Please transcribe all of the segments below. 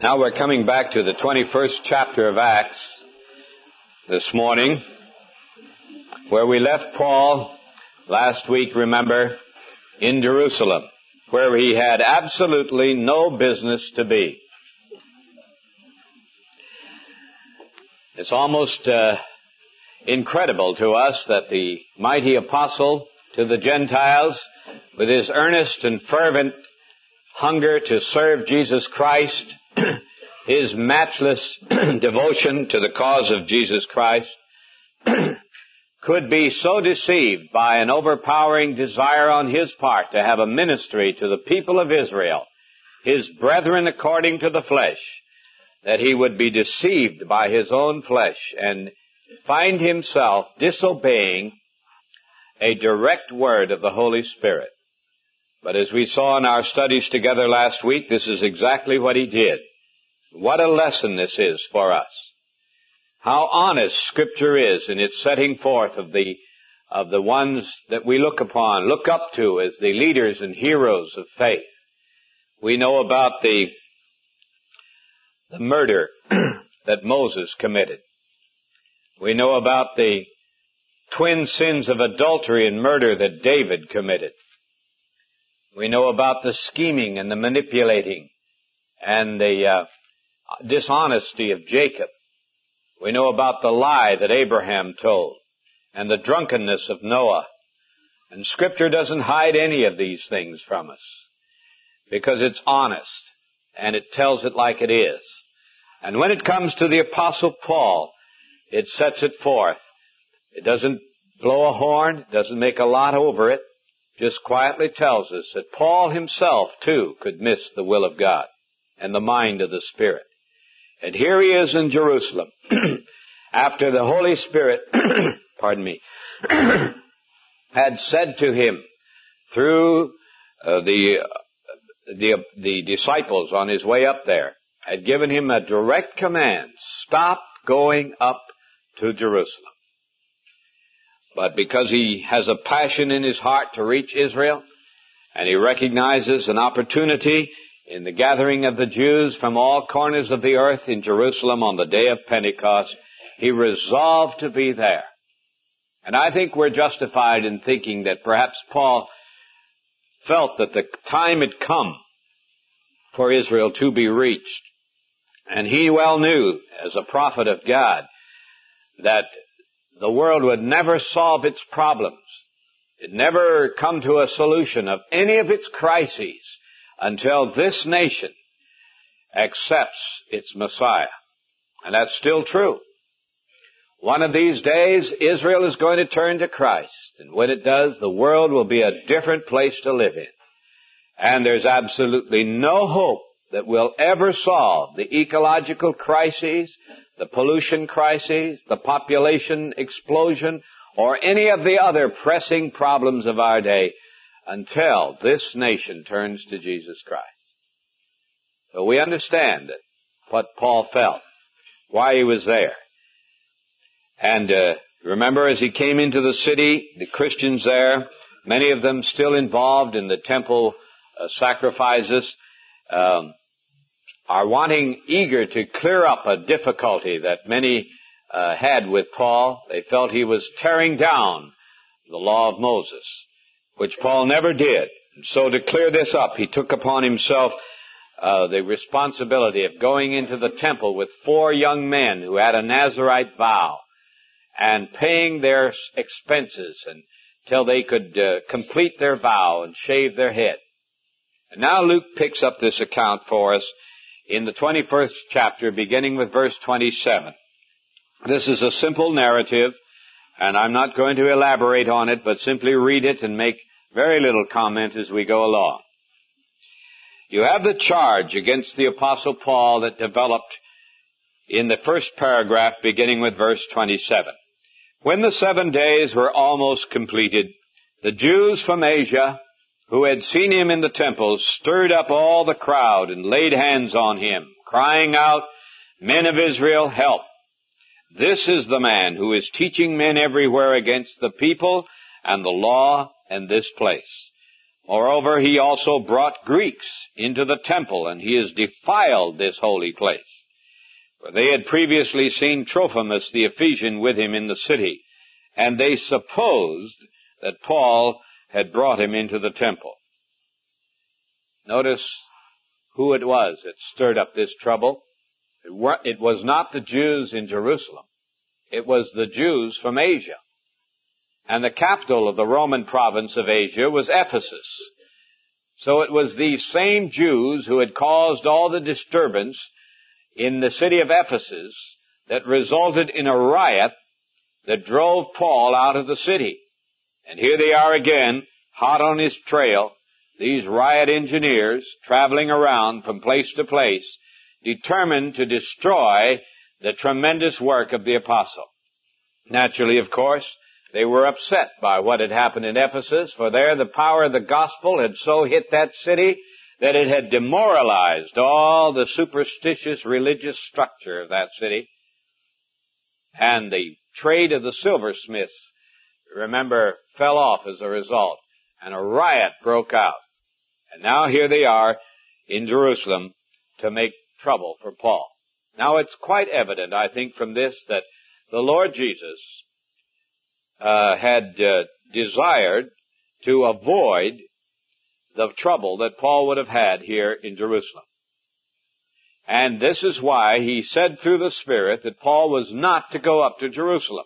Now we're coming back to the 21st chapter of Acts this morning, where we left Paul last week, remember, in Jerusalem, where he had absolutely no business to be. It's almost incredible to us that the mighty apostle to the Gentiles, with his earnest and fervent hunger to serve Jesus Christ, his matchless devotion to the cause of Jesus Christ, could be so deceived by an overpowering desire on his part to have a ministry to the people of Israel, his brethren according to the flesh, that he would be deceived by his own flesh and find himself disobeying a direct word of the Holy Spirit. But as we saw in our studies together last week, this is exactly what he did. What a lesson this is for us. How honest Scripture is in its setting forth of the ones that we look up to as the leaders and heroes of faith. We know about the murder that Moses committed. We know about the twin sins of adultery and murder that David committed. We know about the scheming and the manipulating and the dishonesty of Jacob. We know about the lie that Abraham told and the drunkenness of Noah. And Scripture doesn't hide any of these things from us because it's honest and it tells it like it is. And when it comes to the Apostle Paul, it sets it forth. It doesn't blow a horn, it doesn't make a lot over it, just quietly tells us that Paul himself, too, could miss the will of God and the mind of the Spirit. And here he is in Jerusalem, after the Holy Spirit, had said to him through the disciples on his way up there, had given him a direct command, stop going up to Jerusalem. But because he has a passion in his heart to reach Israel, and he recognizes an opportunity in the gathering of the Jews from all corners of the earth in Jerusalem on the day of Pentecost, he resolved to be there. And I think we're justified in thinking that perhaps Paul felt that the time had come for Israel to be reached. And he well knew, as a prophet of God, that the world would never solve its problems. It'd never come to a solution of any of its crises until this nation accepts its Messiah. And that's still true. One of these days, Israel is going to turn to Christ. And when it does, the world will be a different place to live in. And there's absolutely no hope that will ever solve the ecological crises, the pollution crises, the population explosion, or any of the other pressing problems of our day until this nation turns to Jesus Christ. So we understand what Paul felt, why he was there. And remember, as he came into the city, the Christians there, many of them still involved in the temple sacrifices, are eager to clear up a difficulty that many had with Paul. They felt he was tearing down the law of Moses, which Paul never did. And so to clear this up, he took upon himself the responsibility of going into the temple with 4 young men who had a Nazirite vow and paying their expenses until they could complete their vow and shave their head. And now Luke picks up this account for us in the 21st chapter, beginning with verse 27. This is a simple narrative, and I'm not going to elaborate on it, but simply read it and make very little comment as we go along. You have the charge against the Apostle Paul that developed in the first paragraph, beginning with verse 27. When the 7 days were almost completed, the Jews from Asia, who had seen him in the temple, stirred up all the crowd and laid hands on him, crying out, Men of Israel, help! This is the man who is teaching men everywhere against the people and the law and this place. Moreover, he also brought Greeks into the temple, and he has defiled this holy place. For they had previously seen Trophimus the Ephesian with him in the city, and they supposed that Paul had brought him into the temple. Notice who it was that stirred up this trouble. It was not the Jews in Jerusalem. It was the Jews from Asia. And the capital of the Roman province of Asia was Ephesus. So it was these same Jews who had caused all the disturbance in the city of Ephesus that resulted in a riot that drove Paul out of the city. And here they are again, hot on his trail, these riot engineers traveling around from place to place, determined to destroy the tremendous work of the apostle. Naturally, of course, they were upset by what had happened in Ephesus, for there the power of the gospel had so hit that city that it had demoralized all the superstitious religious structure of that city. And the trade of the silversmiths, remember, fell off as a result, and a riot broke out. And now here they are in Jerusalem to make trouble for Paul. Now it's quite evident, I think, from this that the Lord Jesus had desired to avoid the trouble that Paul would have had here in Jerusalem. And this is why he said through the Spirit that Paul was not to go up to Jerusalem.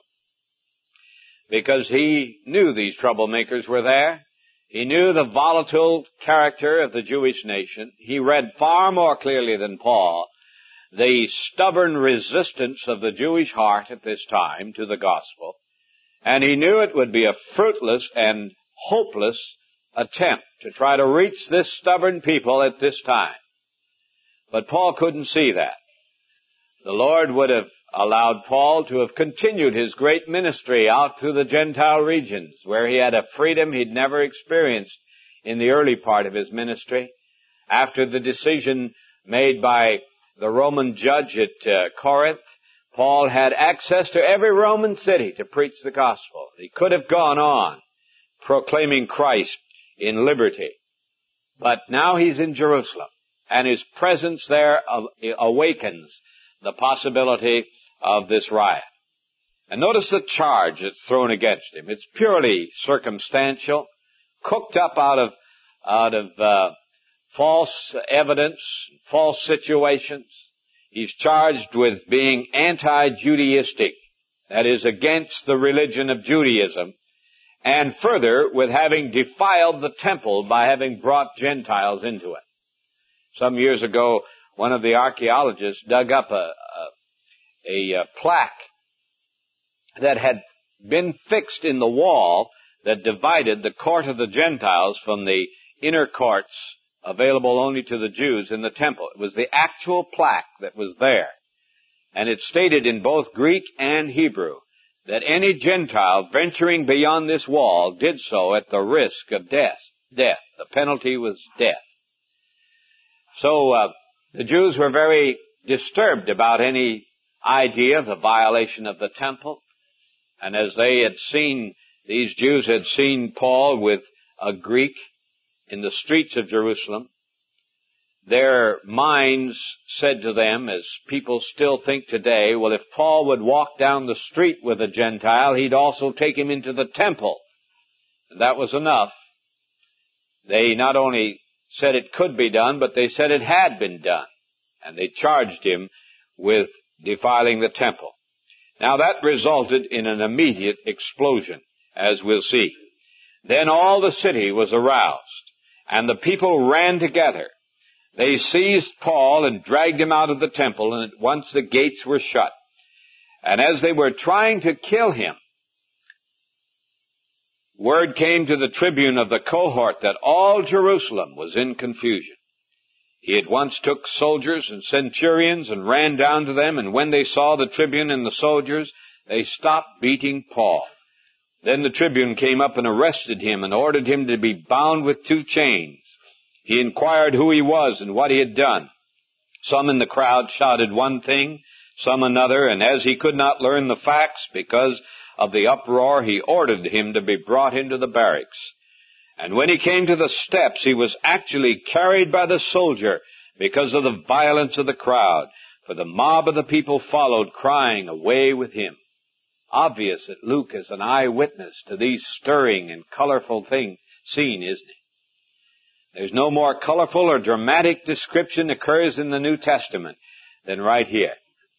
Because he knew these troublemakers were there. He knew the volatile character of the Jewish nation. He read far more clearly than Paul the stubborn resistance of the Jewish heart at this time to the gospel. And he knew it would be a fruitless and hopeless attempt to try to reach this stubborn people at this time. But Paul couldn't see that. The Lord would have allowed Paul to have continued his great ministry out through the Gentile regions, where he had a freedom he'd never experienced in the early part of his ministry. After the decision made by the Roman judge at Corinth, Paul had access to every Roman city to preach the gospel. He could have gone on proclaiming Christ in liberty. But now he's in Jerusalem, and his presence there awakens the possibility of this riot. And notice the charge that's thrown against him. It's purely circumstantial, cooked up out of false evidence, false situations. He's charged with being anti-Judaistic, that is, against the religion of Judaism, and further with having defiled the temple by having brought Gentiles into it. Some years ago, one of the archaeologists dug up a plaque that had been fixed in the wall that divided the court of the Gentiles from the inner courts available only to the Jews in the temple. It was the actual plaque that was there. And it stated in both Greek and Hebrew that any Gentile venturing beyond this wall did so at the risk of death. The penalty was death. So the Jews were very disturbed about any idea of the violation of the temple. And as they had seen, these Jews had seen Paul with a Greek in the streets of Jerusalem, their minds said to them, as people still think today, well, if Paul would walk down the street with a Gentile, he'd also take him into the temple. And that was enough. They not only said it could be done, but they said it had been done. And they charged him with defiling the temple. Now that resulted in an immediate explosion, as we'll see. Then all the city was aroused, and the people ran together. They seized Paul and dragged him out of the temple, and at once the gates were shut. And as they were trying to kill him, word came to the tribune of the cohort that all Jerusalem was in confusion. He at once took soldiers and centurions and ran down to them, and when they saw the tribune and the soldiers, they stopped beating Paul. Then the tribune came up and arrested him and ordered him to be bound with 2 chains. He inquired who he was and what he had done. Some in the crowd shouted one thing, some another, and as he could not learn the facts because of the uproar, he ordered him to be brought into the barracks. And when he came to the steps, he was actually carried by the soldier because of the violence of the crowd, for the mob of the people followed, crying, "Away with him." Obvious that Luke is an eyewitness to these stirring and colorful scene, isn't he? There's no more colorful or dramatic description occurs in the New Testament than right here.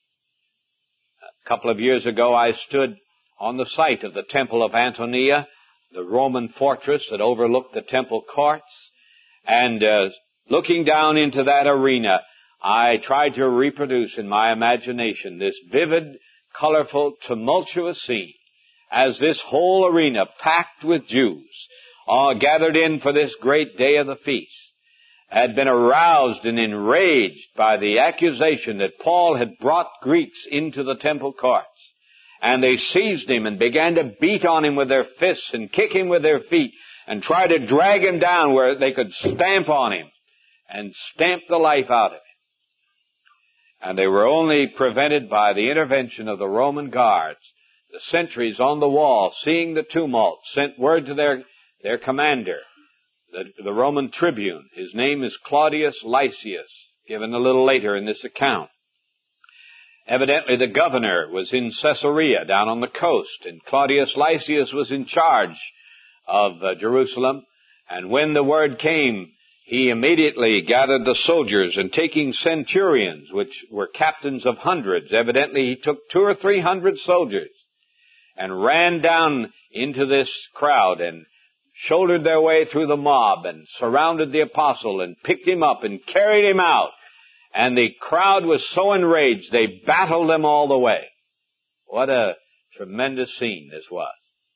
A couple of years ago, I stood on the site of the Temple of Antonia, the Roman fortress that overlooked the temple courts, and looking down into that arena, I tried to reproduce in my imagination this vivid, colorful, tumultuous scene as this whole arena, packed with Jews, all gathered in for this great day of the feast, had been aroused and enraged by the accusation that Paul had brought Greeks into the temple courts. And they seized him and began to beat on him with their fists and kick him with their feet and try to drag him down where they could stamp on him and stamp the life out of him. And they were only prevented by the intervention of the Roman guards. The sentries on the wall, seeing the tumult, sent word to their commander, the Roman tribune. His name is Claudius Lysias, given a little later in this account. Evidently the governor was in Caesarea down on the coast, and Claudius Lysias was in charge of Jerusalem. And when the word came, he immediately gathered the soldiers, and taking centurions, which were captains of hundreds, evidently he took 200 or 300 soldiers, and ran down into this crowd and shouldered their way through the mob and surrounded the apostle and picked him up and carried him out. And the crowd was so enraged, they battled them all the way. What a tremendous scene this was.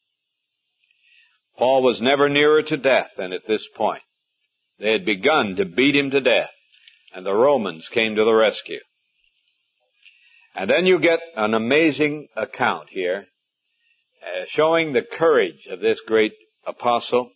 Paul was never nearer to death than at this point. They had begun to beat him to death, and the Romans came to the rescue. And then you get an amazing account here, showing the courage of this great apostle.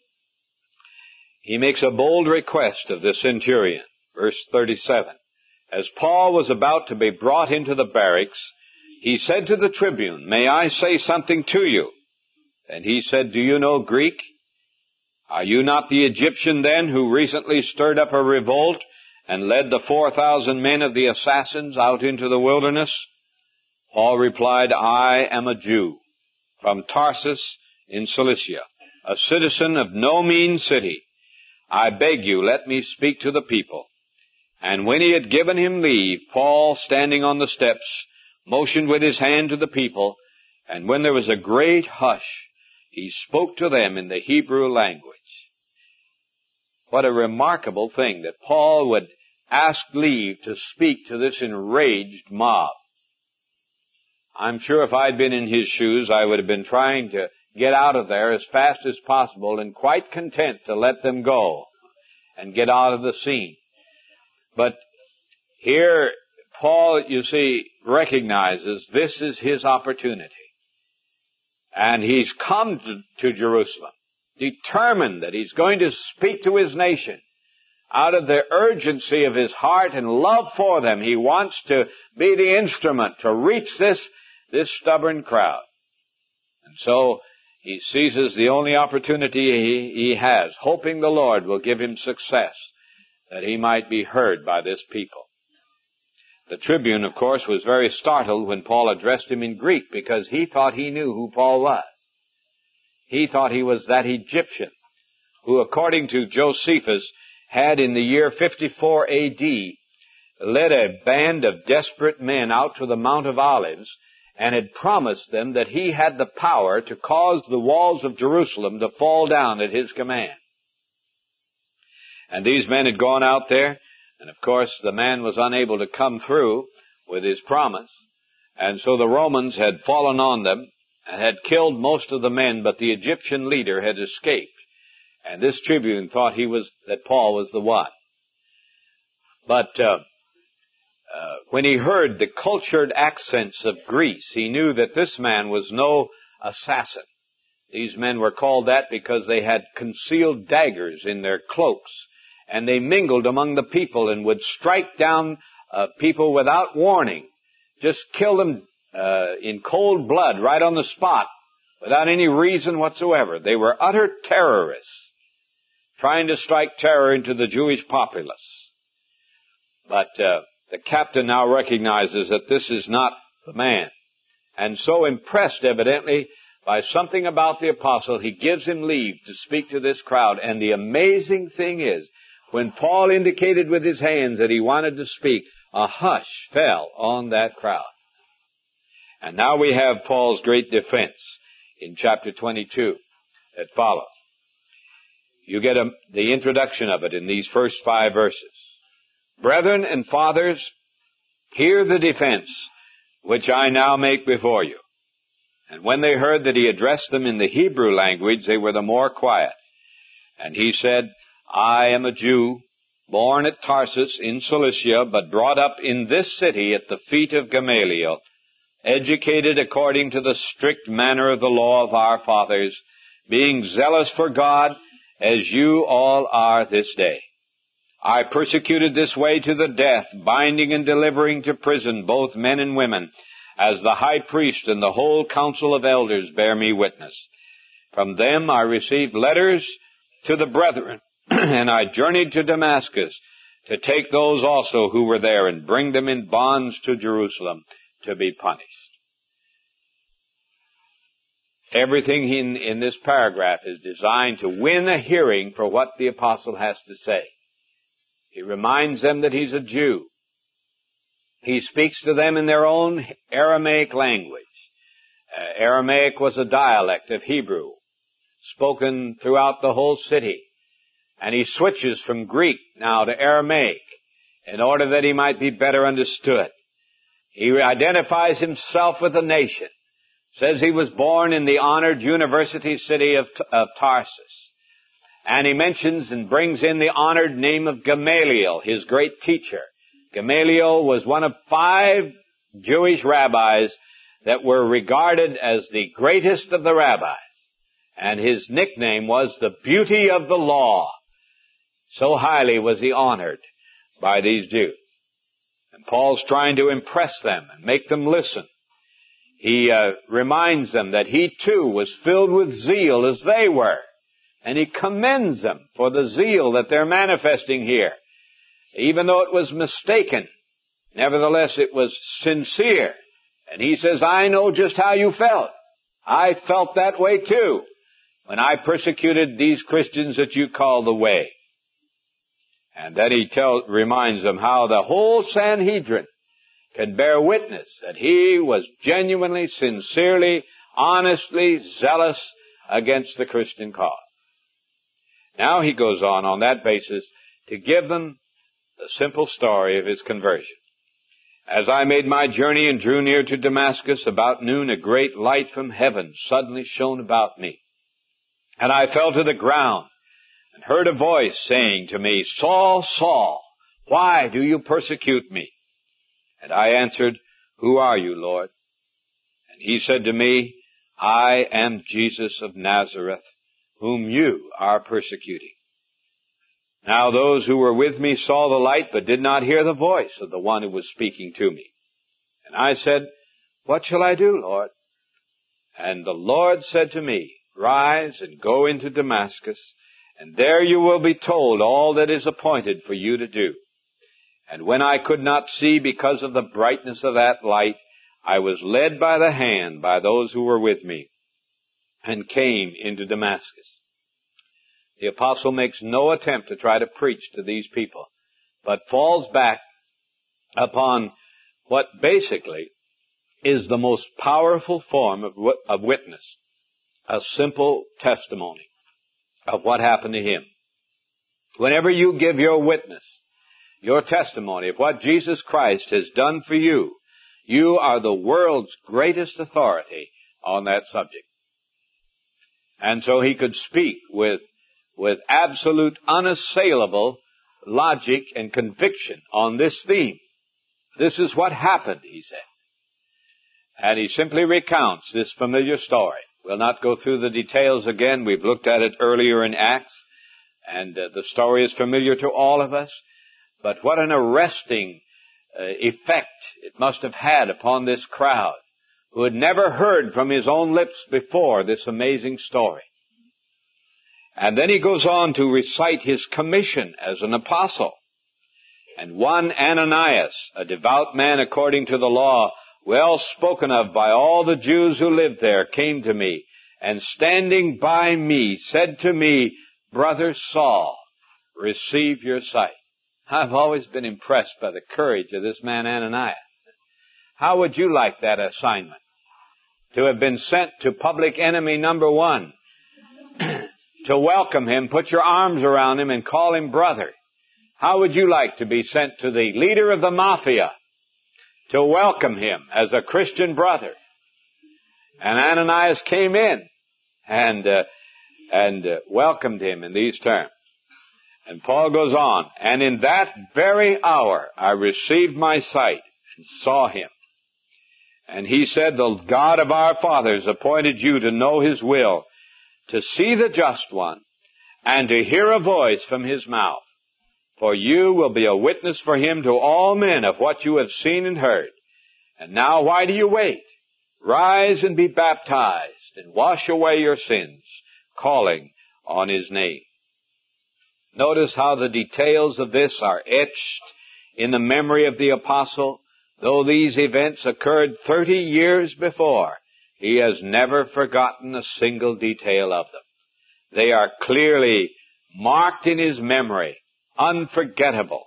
He makes a bold request of the centurion, verse 37. As Paul was about to be brought into the barracks, he said to the tribune, "May I say something to you?" And he said, "Do you know Greek? Are you not the Egyptian then who recently stirred up a revolt and led the 4,000 men of the assassins out into the wilderness?" Paul replied, "I am a Jew from Tarsus in Cilicia, a citizen of no mean city. I beg you, let me speak to the people." And when he had given him leave, Paul, standing on the steps, motioned with his hand to the people, and when there was a great hush, he spoke to them in the Hebrew language. What a remarkable thing that Paul would ask leave to speak to this enraged mob. I'm sure if I'd been in his shoes, I would have been trying to get out of there as fast as possible and quite content to let them go and get out of the scene. But here, Paul, you see, recognizes this is his opportunity. And he's come to Jerusalem, determined that he's going to speak to his nation. Out of the urgency of his heart and love for them, he wants to be the instrument to reach this stubborn crowd. And so he seizes the only opportunity he has, hoping the Lord will give him success, that he might be heard by this people. The tribune, of course, was very startled when Paul addressed him in Greek, because he thought he knew who Paul was. He thought he was that Egyptian who, according to Josephus, had in the year 54 A.D. led a band of desperate men out to the Mount of Olives and had promised them that he had the power to cause the walls of Jerusalem to fall down at his command. And these men had gone out there, and of course the man was unable to come through with his promise, and so the Romans had fallen on them and had killed most of the men, but the Egyptian leader had escaped. And this tribune thought that Paul was the one. But when he heard the cultured accents of Greece, he knew that this man was no assassin. These men were called that because they had concealed daggers in their cloaks, and they mingled among the people and would strike down people without warning, just kill them in cold blood right on the spot without any reason whatsoever. They were utter terrorists. trying to strike terror into the Jewish populace. But the captain now recognizes that this is not the man. And so impressed, evidently, by something about the apostle, he gives him leave to speak to this crowd. And the amazing thing is, when Paul indicated with his hands that he wanted to speak, a hush fell on that crowd. And now we have Paul's great defense in chapter 22 that follows. You get the introduction of it in these first 5 verses. Brethren and fathers, hear the defense which I now make before you. And when they heard that he addressed them in the Hebrew language, they were the more quiet. And he said, I am a Jew, born at Tarsus in Cilicia, but brought up in this city at the feet of Gamaliel, educated according to the strict manner of the law of our fathers, being zealous for God, as you all are this day. I persecuted this way to the death, binding and delivering to prison both men and women, as the high priest and the whole council of elders bear me witness. From them I received letters to the brethren, and I journeyed to Damascus to take those also who were there and bring them in bonds to Jerusalem to be punished. Everything in this paragraph is designed to win a hearing for what the apostle has to say. He reminds them that he's a Jew. He speaks to them in their own Aramaic language. Aramaic was a dialect of Hebrew, spoken throughout the whole city. And he switches from Greek now to Aramaic in order that he might be better understood. He identifies himself with the nation. Says he was born in the honored university city of Tarsus. And he mentions and brings in the honored name of Gamaliel, his great teacher. Gamaliel was one of 5 Jewish rabbis that were regarded as the greatest of the rabbis. And his nickname was the beauty of the law. So highly was he honored by these Jews. And Paul's trying to impress them and make them listen. He reminds them that he too was filled with zeal as they were. And he commends them for the zeal that they're manifesting here. Even though it was mistaken, nevertheless it was sincere. And he says, I know just how you felt. I felt that way too when I persecuted these Christians that you call the Way. And then he reminds them how the whole Sanhedrin can bear witness that he was genuinely, sincerely, honestly zealous against the Christian cause. Now he goes on that basis to give them the simple story of his conversion. As I made my journey and drew near to Damascus, about noon a great light from heaven suddenly shone about me. And I fell to the ground and heard a voice saying to me, Saul, Saul, why do you persecute me? And I answered, Who are you, Lord? And he said to me, I am Jesus of Nazareth, whom you are persecuting. Now those who were with me saw the light, but did not hear the voice of the one who was speaking to me. And I said, What shall I do, Lord? And the Lord said to me, Rise and go into Damascus, and there you will be told all that is appointed for you to do. And when I could not see because of the brightness of that light, I was led by the hand by those who were with me, and came into Damascus. The apostle makes no attempt to try to preach to these people, but falls back upon what basically is the most powerful form of witness, a simple testimony of what happened to him. Whenever you give your witness, your testimony of what Jesus Christ has done for you, you are the world's greatest authority on that subject. And so he could speak with absolute unassailable logic and conviction on this theme. This is what happened, he said. And he simply recounts this familiar story. We'll not go through the details again. We've looked at it earlier in Acts, and the story is familiar to all of us. But what an arresting effect it must have had upon this crowd, who had never heard from his own lips before this amazing story. And then he goes on to recite his commission as an apostle. And one Ananias, a devout man according to the law, well spoken of by all the Jews who lived there, came to me, and standing by me said to me, Brother Saul, receive your sight. I've always been impressed by the courage of this man Ananias. How would you like that assignment? To have been sent to public enemy number one, to welcome him, put your arms around him and call him brother. How would you like to be sent to the leader of the mafia, to welcome him as a Christian brother? And Ananias came in and welcomed him in these terms. And Paul goes on, and in that very hour I received my sight and saw him. And he said, the God of our fathers appointed you to know his will, to see the just one, and to hear a voice from his mouth. For you will be a witness for him to all men of what you have seen and heard. And now why do you wait? Rise and be baptized, and wash away your sins, calling on his name. Notice how the details of this are etched in the memory of the apostle. Though these events occurred 30 years before, he has never forgotten a single detail of them. They are clearly marked in his memory, unforgettable.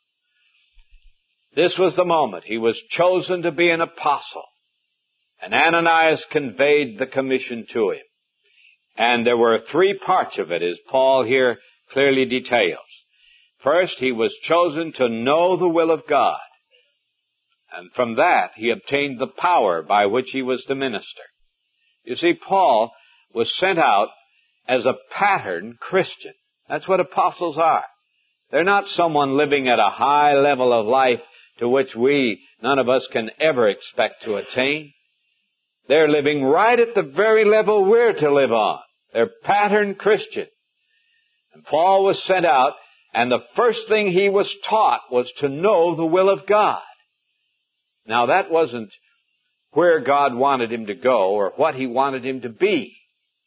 This was the moment he was chosen to be an apostle. And Ananias conveyed the commission to him. And there were 3 parts of it, as Paul here clearly details. First, he was chosen to know the will of God. And from that, he obtained the power by which he was to minister. You see, Paul was sent out as a pattern Christian. That's what apostles are. They're not someone living at a high level of life to which none of us can ever expect to attain. They're living right at the very level we're to live on. They're pattern Christian. And Paul was sent out, and the first thing he was taught was to know the will of God. Now, that wasn't where God wanted him to go or what he wanted him to be.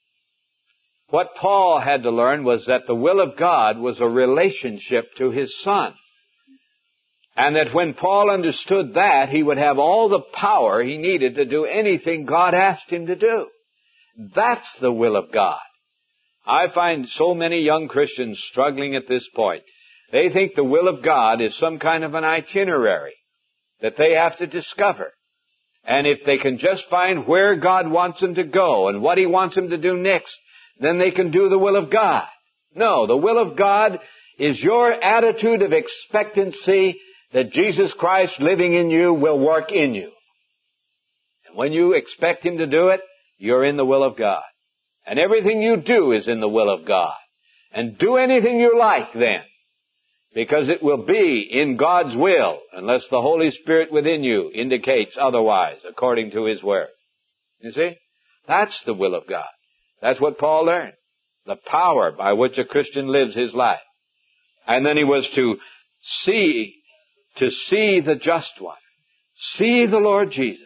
What Paul had to learn was that the will of God was a relationship to his Son. And that when Paul understood that, he would have all the power he needed to do anything God asked him to do. That's the will of God. I find so many young Christians struggling at this point. They think the will of God is some kind of an itinerary that they have to discover. And if they can just find where God wants them to go and what he wants them to do next, then they can do the will of God. No, the will of God is your attitude of expectancy that Jesus Christ living in you will work in you. And when you expect him to do it, you're in the will of God. And everything you do is in the will of God. And do anything you like then, because it will be in God's will unless the Holy Spirit within you indicates otherwise according to his word. You see? That's the will of God. That's what Paul learned. The power by which a Christian lives his life. And then he was to see the just one. See the Lord Jesus.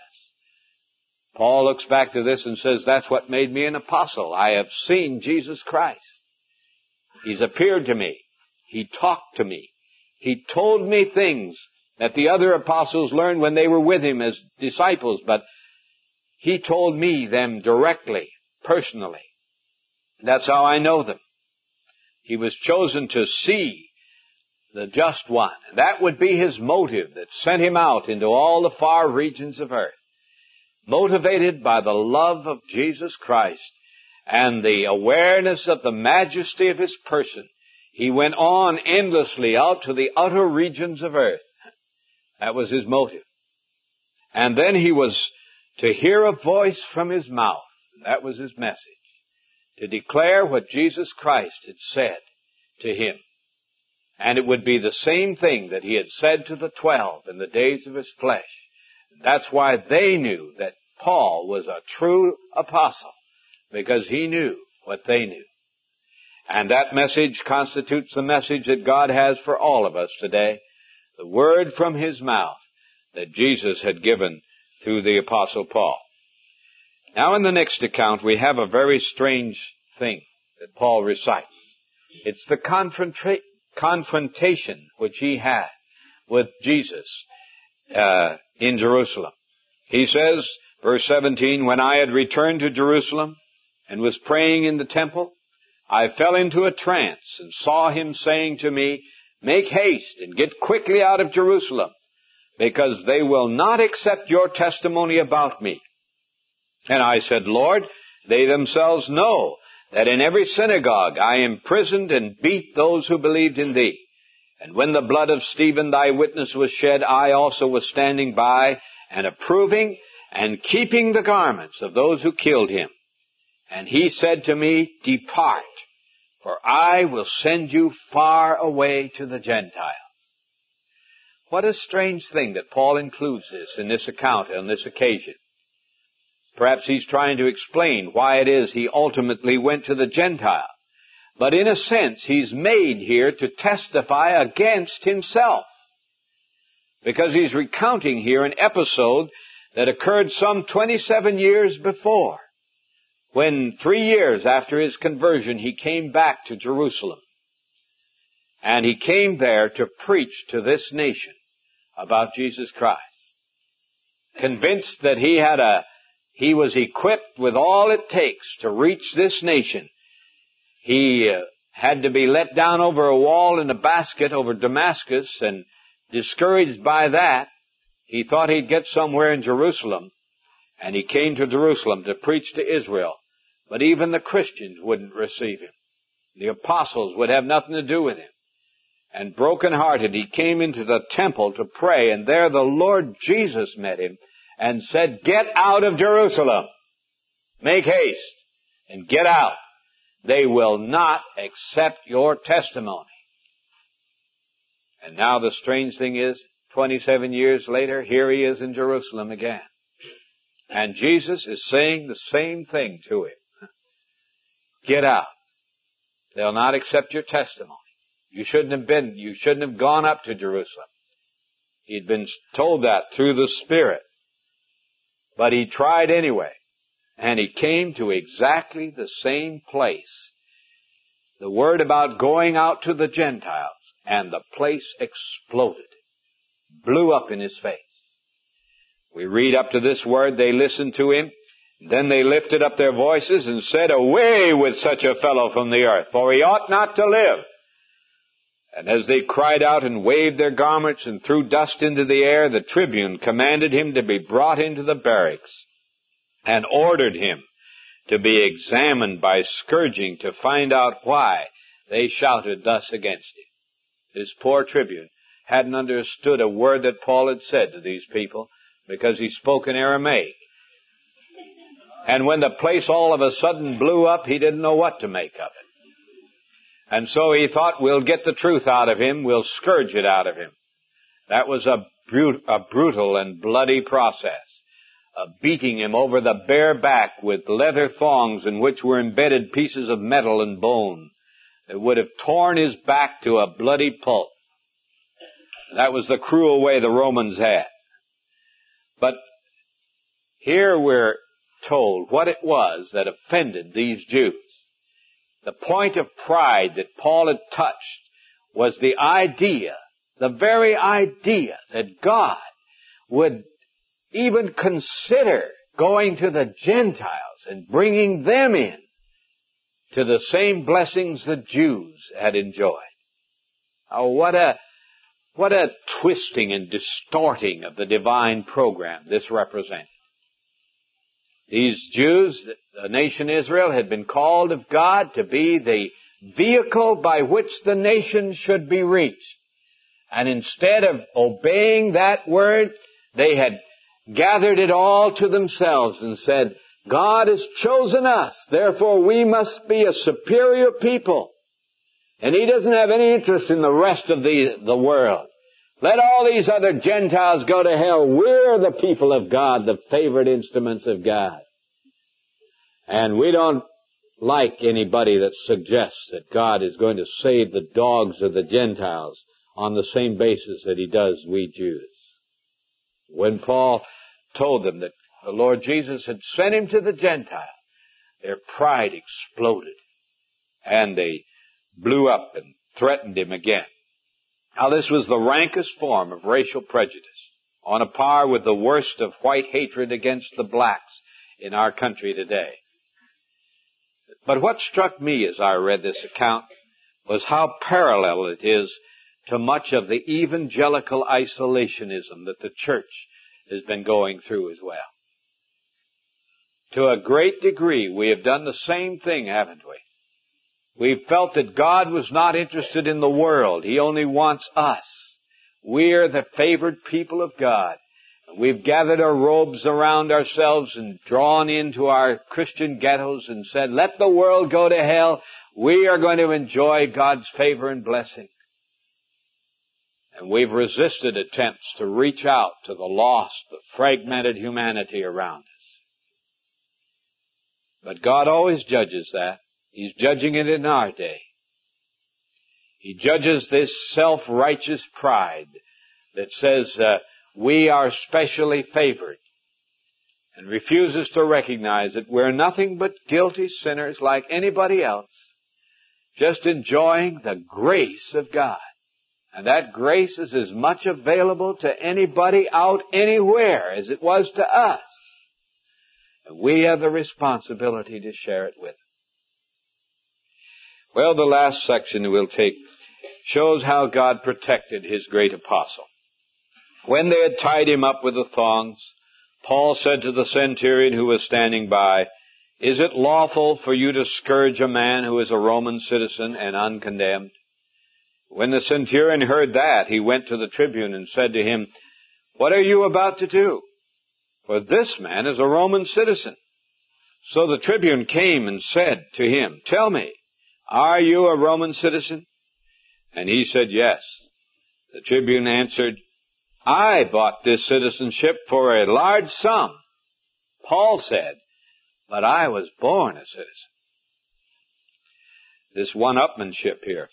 Paul looks back to this and says, that's what made me an apostle. I have seen Jesus Christ. He's appeared to me. He talked to me. He told me things that the other apostles learned when they were with him as disciples, but he told me them directly, personally. That's how I know them. He was chosen to see the just one. And that would be his motive that sent him out into all the far regions of earth. Motivated by the love of Jesus Christ and the awareness of the majesty of his person, he went on endlessly out to the utter regions of earth. That was his motive. And then he was to hear a voice from his mouth. That was his message. To declare what Jesus Christ had said to him. And it would be the same thing that he had said to the 12 in the days of his flesh. That's why they knew that Paul was a true apostle, because he knew what they knew. And that message constitutes the message that God has for all of us today. The word from his mouth that Jesus had given through the apostle Paul. Now in the next account we have a very strange thing that Paul recites. It's the confrontation which he had with Jesus in Jerusalem. He says, verse 17, when I had returned to Jerusalem and was praying in the temple, I fell into a trance and saw him saying to me, make haste and get quickly out of Jerusalem, because they will not accept your testimony about me. And I said, Lord, they themselves know that in every synagogue I imprisoned and beat those who believed in thee. And when the blood of Stephen thy witness was shed, I also was standing by and approving and keeping the garments of those who killed him. And he said to me, depart, for I will send you far away to the Gentiles. What a strange thing that Paul includes this in this account on this occasion. Perhaps he's trying to explain why it is he ultimately went to the Gentiles. But in a sense, he's made here to testify against himself. Because he's recounting here an episode that occurred some 27 years before, when 3 years after his conversion, he came back to Jerusalem. And he came there to preach to this nation about Jesus Christ. Convinced that he was equipped with all it takes to reach this nation. He had to be let down over a wall in a basket over Damascus, and discouraged by that, he thought he'd get somewhere in Jerusalem, and he came to Jerusalem to preach to Israel. But even the Christians wouldn't receive him. The apostles would have nothing to do with him. And broken-hearted, he came into the temple to pray, and there the Lord Jesus met him and said, get out of Jerusalem. Make haste and get out. They will not accept your testimony. And now the strange thing is, 27 years later, here he is in Jerusalem again. And Jesus is saying the same thing to him. Get out. They'll not accept your testimony. You shouldn't have gone up to Jerusalem. He'd been told that through the Spirit. But he tried anyway. And he came to exactly the same place. The word about going out to the Gentiles, and the place exploded. Blew up in his face. We read up to this word, they listened to him. Then they lifted up their voices and said, away with such a fellow from the earth, for he ought not to live. And as they cried out and waved their garments and threw dust into the air, the tribune commanded him to be brought into the barracks, and ordered him to be examined by scourging to find out why they shouted thus against him. This poor tribune hadn't understood a word that Paul had said to these people, because he spoke in Aramaic. And when the place all of a sudden blew up, he didn't know what to make of it. And so he thought, we'll get the truth out of him, we'll scourge it out of him. That was a brutal and bloody process of beating him over the bare back with leather thongs in which were embedded pieces of metal and bone that would have torn his back to a bloody pulp. That was the cruel way the Romans had. But here we're told what it was that offended these Jews. The point of pride that Paul had touched was the idea, the very idea that God would even consider going to the Gentiles and bringing them in to the same blessings the Jews had enjoyed. Oh, what a twisting and distorting of the divine program this represented. These Jews, the nation Israel, had been called of God to be the vehicle by which the nation should be reached. And instead of obeying that word, they had gathered it all to themselves and said, God has chosen us, therefore we must be a superior people. And He doesn't have any interest in the rest of the world. Let all these other Gentiles go to hell. We're the people of God, the favored instruments of God. And we don't like anybody that suggests that God is going to save the dogs of the Gentiles on the same basis that He does we Jews. When Paul told them that the Lord Jesus had sent him to the Gentiles, their pride exploded. And they blew up and threatened him again. Now this was the rankest form of racial prejudice, on a par with the worst of white hatred against the blacks in our country today. But what struck me as I read this account was how parallel it is to much of the evangelical isolationism that the church has been going through as well. To a great degree, we have done the same thing, haven't we? We've felt that God was not interested in the world. He only wants us. We're the favored people of God. We've gathered our robes around ourselves and drawn into our Christian ghettos and said, let the world go to hell. We are going to enjoy God's favor and blessing. And we've resisted attempts to reach out to the lost, the fragmented humanity around us. But God always judges that. He's judging it in our day. He judges this self-righteous pride that says we are specially favored and refuses to recognize that we're nothing but guilty sinners like anybody else, just enjoying the grace of God. And that grace is as much available to anybody out anywhere as it was to us. And we have the responsibility to share it with them. Well, the last section we'll take shows how God protected His great apostle. When they had tied him up with the thongs, Paul said to the centurion who was standing by, "Is it lawful for you to scourge a man who is a Roman citizen and uncondemned?" When the centurion heard that, he went to the tribune and said to him, "What are you about to do? For this man is a Roman citizen." So the tribune came and said to him, "Tell me, are you a Roman citizen?" And he said, "Yes." The tribune answered, "I bought this citizenship for a large sum." Paul said, "But I was born a citizen." This one-upmanship here.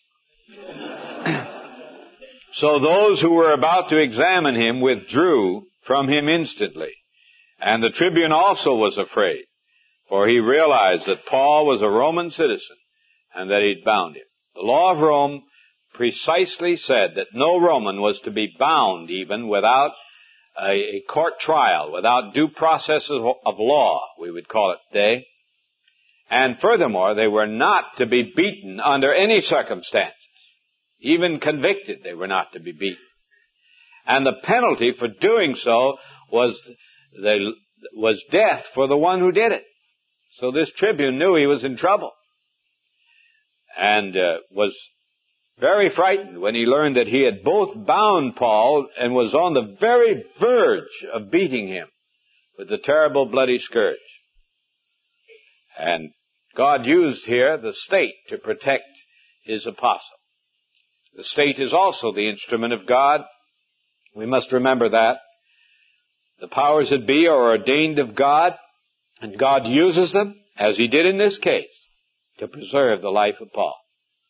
So those who were about to examine him withdrew from him instantly. And the tribune also was afraid, for he realized that Paul was a Roman citizen and that he'd bound him. The law of Rome precisely said that no Roman was to be bound even without a court trial, without due process of law, we would call it today. And furthermore, they were not to be beaten under any circumstances. Even convicted, they were not to be beaten. And the penalty for doing so was death for the one who did it. So this tribune knew he was in trouble and was very frightened when he learned that he had both bound Paul and was on the very verge of beating him with the terrible bloody scourge. And God used here the state to protect His apostle. The state is also the instrument of God. We must remember that. The powers that be are ordained of God, and God uses them, as He did in this case, to preserve the life of Paul.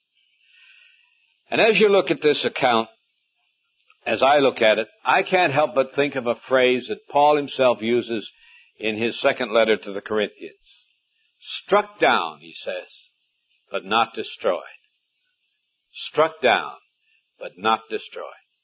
And as you look at this account, as I look at it, I can't help but think of a phrase that Paul himself uses in his second letter to the Corinthians. Struck down, he says, but not destroyed. Struck down, but not destroyed.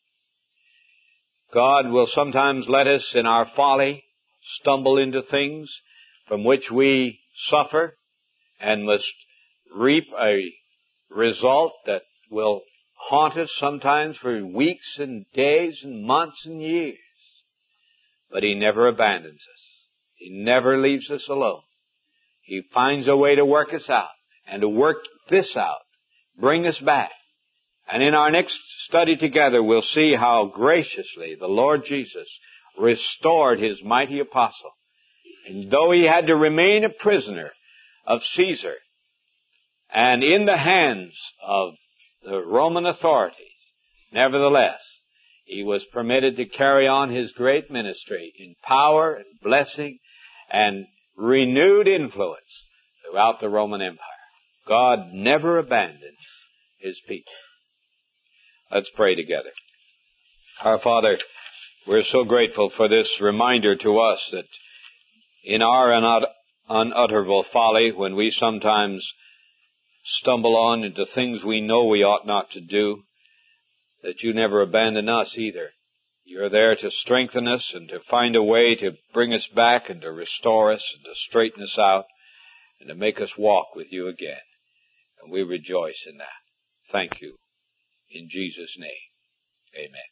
God will sometimes let us, in our folly, stumble into things from which we suffer and must reap a result that will haunt us sometimes for weeks and days and months and years. But He never abandons us. He never leaves us alone. He finds a way to work us out and to work this out, bring us back. And in our next study together, we'll see how graciously the Lord Jesus restored His mighty apostle. And though he had to remain a prisoner of Caesar and in the hands of the Roman authorities, nevertheless, he was permitted to carry on his great ministry in power and blessing and renewed influence throughout the Roman Empire. God never abandons His people. Let's pray together. Our Father, we're so grateful for this reminder to us that in our unutterable folly, when we sometimes stumble on into things we know we ought not to do, that you never abandon us either. You're there to strengthen us and to find a way to bring us back and to restore us and to straighten us out and to make us walk with you again. And we rejoice in that. Thank you. In Jesus' name, amen.